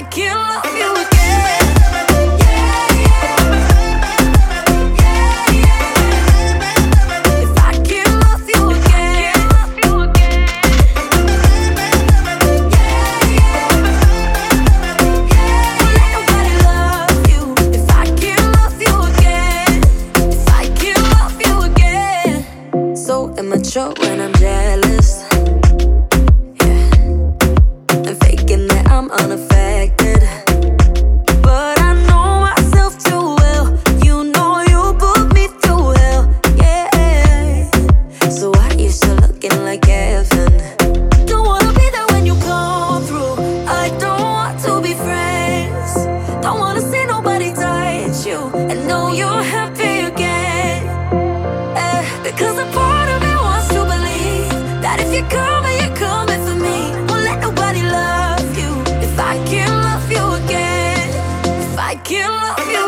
can't love you again. If I can't love you again. Let nobody love you. If I can't love you again. If I can't love you again. So immature when I'm jealous. And faking that I'm unaffected. But I know myself too well. You know you put me through hell, yeah. So why you still looking like heaven? Don't wanna be there when you come through. I don't want to be friends. Don't wanna see nobody touch you and know you're happy again, because a part of me wants to believe that if you're coming for me. Won't let nobody love you. If I can't love you again. If I can't love you